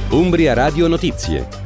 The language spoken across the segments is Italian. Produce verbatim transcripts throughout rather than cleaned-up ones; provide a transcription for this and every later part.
Umbria Radio Notizie.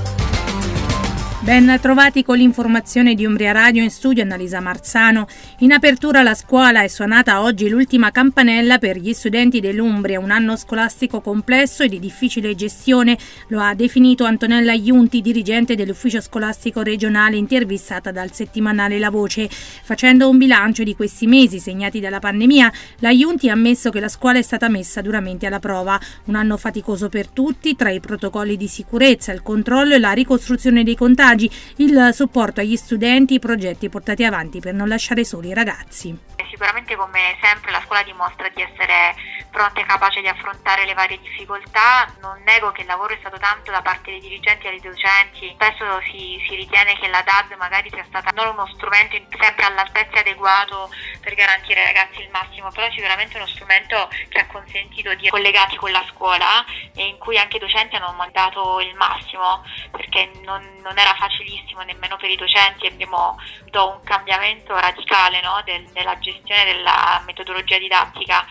Ben trovati con l'informazione di Umbria Radio, in studio Annalisa Marzano. In apertura alla scuola è suonata oggi l'ultima campanella per gli studenti dell'Umbria, un anno scolastico complesso e di difficile gestione, lo ha definito Antonella Iunti, dirigente dell'ufficio scolastico regionale, intervistata dal settimanale La Voce. Facendo un bilancio di questi mesi segnati dalla pandemia, la Iunti ha ammesso che la scuola è stata messa duramente alla prova. Un anno faticoso per tutti, tra i protocolli di sicurezza, il controllo e la ricostruzione dei contagi, il supporto agli studenti, i progetti portati avanti per non lasciare soli i ragazzi. Sicuramente, come sempre, la scuola dimostra di essere pronta e capace di affrontare le varie difficoltà. Non nego che il lavoro è stato tanto da parte dei dirigenti e dei docenti. Spesso si, si ritiene che la D A D magari sia stata non uno strumento sempre all'altezza e adeguato per garantire ai ragazzi il massimo, però sicuramente uno strumento che ha consentito di collegati con la scuola e in cui anche i docenti hanno mandato il massimo, perché non, non era facilissimo nemmeno per i docenti. Abbiamo avuto un cambiamento radicale, no, del, della gestione della metodologia didattica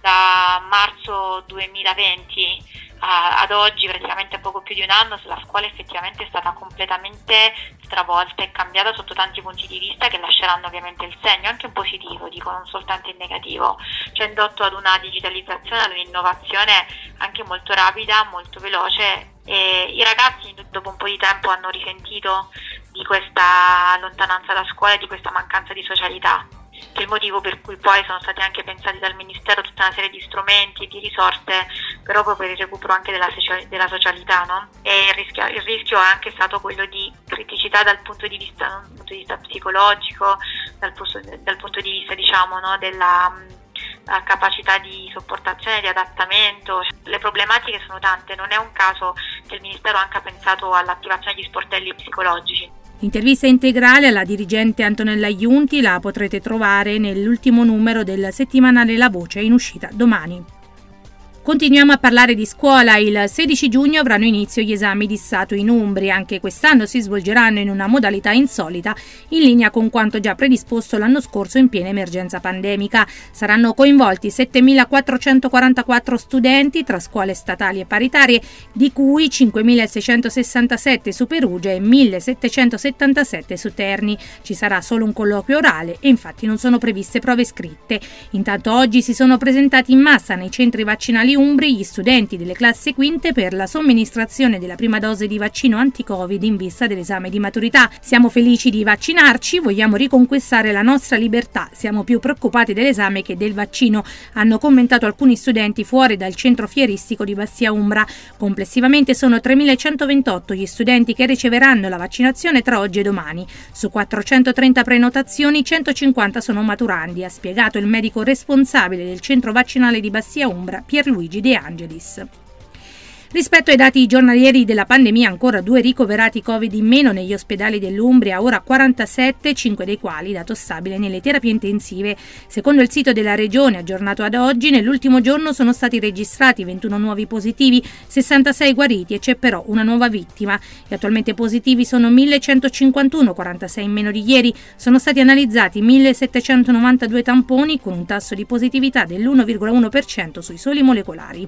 da marzo duemilaventi a, ad oggi, praticamente poco più di un anno. La scuola effettivamente è stata completamente stravolta e cambiata sotto tanti punti di vista, che lasceranno ovviamente il segno anche in positivo, dico, non soltanto in negativo. Ci ha indotto ad una digitalizzazione, ad un'innovazione anche molto rapida, molto veloce, e i ragazzi dopo un po' di tempo hanno risentito di questa lontananza da scuola e di questa mancanza di socialità, che è il motivo per cui poi sono stati anche pensati dal Ministero tutta una serie di strumenti e di risorse proprio per il recupero anche della, della socialità, no? E il rischio, il rischio è anche stato quello di criticità dal punto di vista, dal punto di vista psicologico, dal, dal punto di vista, diciamo, no, della la capacità di sopportazione, di adattamento. Le problematiche sono tante, non è un caso che il Ministero anche ha pensato all'attivazione di sportelli psicologici. L'intervista integrale alla dirigente Antonella Iunti la potrete trovare nell'ultimo numero del settimanale La Voce, in uscita domani. Continuiamo a parlare di scuola. Il sedici giugno avranno inizio gli esami di Stato in Umbria. Anche quest'anno si svolgeranno in una modalità insolita, in linea con quanto già predisposto l'anno scorso in piena emergenza pandemica. Saranno coinvolti settemilaquattrocentoquarantaquattro studenti tra scuole statali e paritarie, di cui cinquemilaseicentosessantasette su Perugia e millesettecentosettantasette su Terni. Ci sarà solo un colloquio orale e infatti non sono previste prove scritte. Intanto oggi si sono presentati in massa nei centri vaccinali umbri gli studenti delle classi quinte per la somministrazione della prima dose di vaccino anti-Covid in vista dell'esame di maturità. Siamo felici di vaccinarci, vogliamo riconquistare la nostra libertà, siamo più preoccupati dell'esame che del vaccino, hanno commentato alcuni studenti fuori dal centro fieristico di Bastia Umbra. Complessivamente sono tremilacentoventotto gli studenti che riceveranno la vaccinazione tra oggi e domani. Su quattrocentotrenta prenotazioni, centocinquanta sono maturandi, ha spiegato il medico responsabile del centro vaccinale di Bastia Umbra, Pierluigi De Angelis. Rispetto ai dati giornalieri della pandemia, ancora due ricoverati Covid in meno negli ospedali dell'Umbria, ora quarantasette, cinque dei quali dato stabile nelle terapie intensive. Secondo il sito della regione aggiornato ad oggi, nell'ultimo giorno sono stati registrati ventuno nuovi positivi, sessantasei guariti e c'è però una nuova vittima. Gli attualmente positivi sono millecentocinquantuno, quarantasei in meno di ieri. Sono stati analizzati millesettecentonovantadue tamponi con un tasso di positività dell'uno virgola uno per cento sui soli molecolari.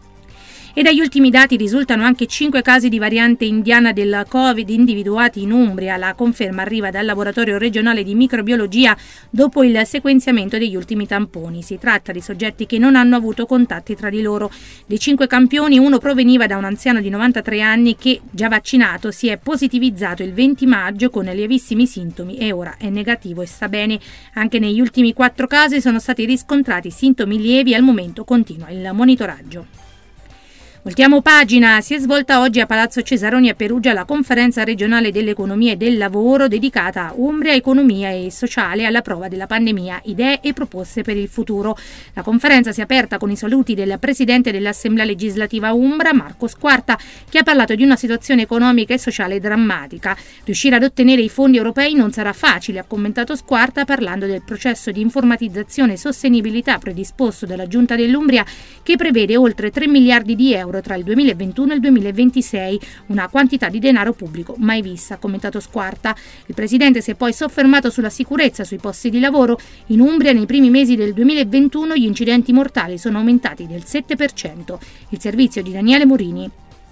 E dagli ultimi dati risultano anche cinque casi di variante indiana del Covid individuati in Umbria. La conferma arriva dal laboratorio regionale di microbiologia dopo il sequenziamento degli ultimi tamponi. Si tratta di soggetti che non hanno avuto contatti tra di loro. Dei cinque campioni, uno proveniva da un anziano di novantatré anni che, già vaccinato, si è positivizzato il venti maggio con lievissimi sintomi e ora è negativo e sta bene. Anche negli ultimi quattro casi sono stati riscontrati sintomi lievi e al momento continua il monitoraggio. Voltiamo pagina. Si è svolta oggi a Palazzo Cesaroni a Perugia la conferenza regionale dell'economia e del lavoro dedicata a Umbria, economia e sociale alla prova della pandemia, idee e proposte per il futuro. La conferenza si è aperta con i saluti del presidente dell'Assemblea legislativa Umbra, Marco Squarta, che ha parlato di una situazione economica e sociale drammatica. Riuscire ad ottenere i fondi europei non sarà facile, ha commentato Squarta parlando del processo di informatizzazione e sostenibilità predisposto dalla Giunta dell'Umbria, che prevede oltre tre miliardi di euro tra il duemilaventuno e il duemilaventisei, una quantità di denaro pubblico mai vista, ha commentato Squarta. Il presidente si è poi soffermato sulla sicurezza sui posti di lavoro. In Umbria nei primi mesi del duemilaventuno gli incidenti mortali sono aumentati del sette per cento. Il servizio di Daniele Morini.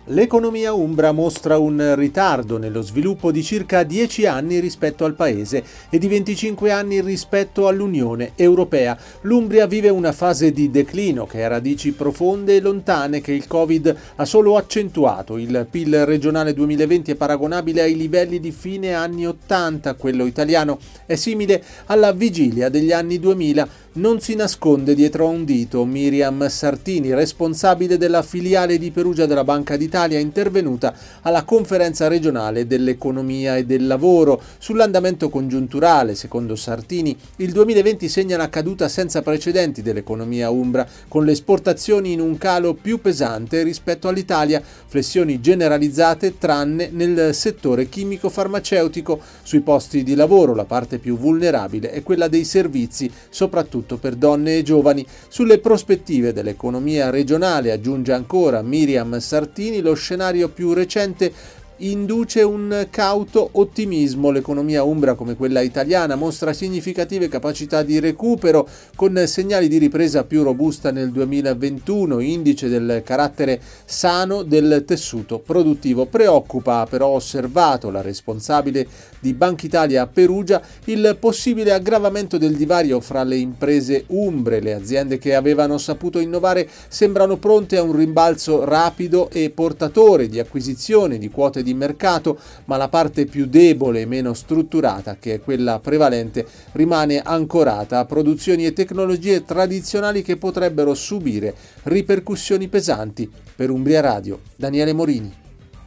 L'economia umbra mostra un ritardo nello sviluppo di circa dieci anni rispetto al paese e di venticinque anni rispetto all'Unione Europea. L'Umbria vive una fase di declino che ha radici profonde e lontane che il Covid ha solo accentuato. Il P I L regionale duemilaventi è paragonabile ai livelli di fine anni ottanta, quello italiano è simile alla vigilia degli anni duemila. Non si nasconde dietro a un dito. Miriam Sartini, responsabile della filiale di Perugia della Banca d'Italia, è intervenuta alla conferenza regionale dell'economia e del lavoro. Sull'andamento congiunturale, secondo Sartini, il duemilaventi segna una caduta senza precedenti dell'economia umbra, con le esportazioni in un calo più pesante rispetto all'Italia, flessioni generalizzate tranne nel settore chimico-farmaceutico. Sui posti di lavoro la parte più vulnerabile è quella dei servizi, soprattutto per donne e giovani. Sulle prospettive dell'economia regionale, aggiunge ancora Miriam Sartini, lo scenario più recente induce un cauto ottimismo. L'economia umbra, come quella italiana, mostra significative capacità di recupero con segnali di ripresa più robusta nel duemilaventuno, indice del carattere sano del tessuto produttivo. Preoccupa, ha però osservato la responsabile di Banca Italia a Perugia, il possibile aggravamento del divario fra le imprese umbre. Le aziende che avevano saputo innovare sembrano pronte a un rimbalzo rapido e portatore di acquisizione di quote di mercato, ma la parte più debole e meno strutturata, che è quella prevalente, rimane ancorata a produzioni e tecnologie tradizionali che potrebbero subire ripercussioni pesanti. Per Umbria Radio, Daniele Morini.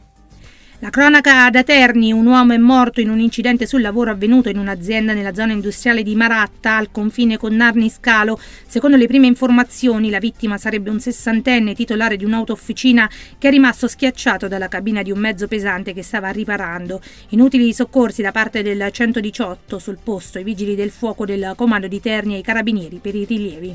La cronaca da Terni: un uomo è morto in un incidente sul lavoro avvenuto in un'azienda nella zona industriale di Maratta, al confine con Narni Scalo. Secondo le prime informazioni, la vittima sarebbe un sessantenne titolare di un'auto-officina che è rimasto schiacciato dalla cabina di un mezzo pesante che stava riparando. Inutili soccorsi da parte del centodiciotto sul posto, i vigili del fuoco del comando di Terni e i carabinieri per i rilievi.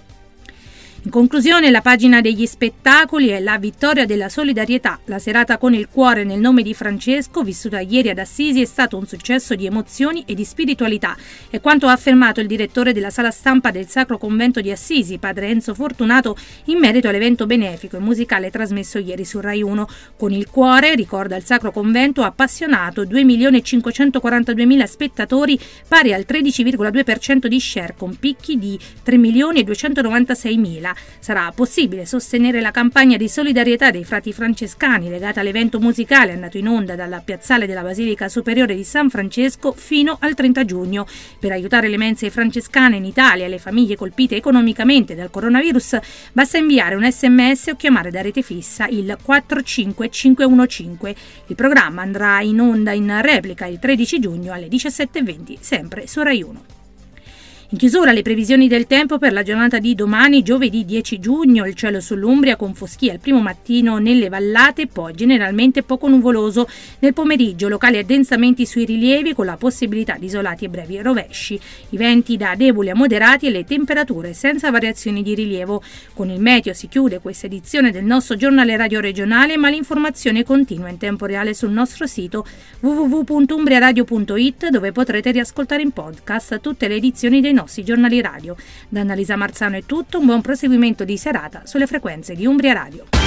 In conclusione, la pagina degli spettacoli è la vittoria della solidarietà. La serata con il cuore nel nome di Francesco, vissuta ieri ad Assisi, è stato un successo di emozioni e di spiritualità. È quanto ha affermato il direttore della sala stampa del Sacro Convento di Assisi, padre Enzo Fortunato, in merito all'evento benefico e musicale trasmesso ieri su Rai uno. Con il cuore, ricorda il Sacro Convento, ha appassionato due milioni cinquecentoquarantaduemila spettatori, pari al tredici virgola due per cento di share, con picchi di tre milioni duecentonovantaseimila. Sarà possibile sostenere la campagna di solidarietà dei frati francescani legata all'evento musicale andato in onda dalla piazzale della Basilica Superiore di San Francesco fino al trenta giugno. Per aiutare le mense francescane in Italia e le famiglie colpite economicamente dal coronavirus, basta inviare un sms o chiamare da rete fissa il quattro cinque cinque uno cinque. Il programma andrà in onda in replica il tredici giugno alle diciassette e venti, sempre su Rai uno. In chiusura le previsioni del tempo per la giornata di domani, giovedì dieci giugno: il cielo sull'Umbria con foschia al primo mattino nelle vallate, poi generalmente poco nuvoloso. Nel pomeriggio locali addensamenti sui rilievi con la possibilità di isolati e brevi rovesci. I venti da deboli a moderati e le temperature senza variazioni di rilievo. Con il meteo si chiude questa edizione del nostro giornale radio regionale, ma l'informazione continua in tempo reale sul nostro sito w w w punto umbriaradio punto i t, dove potrete riascoltare in podcast tutte le edizioni dei nostri giornali radio. Da Annalisa Marzano è tutto, un buon proseguimento di serata sulle frequenze di Umbria Radio.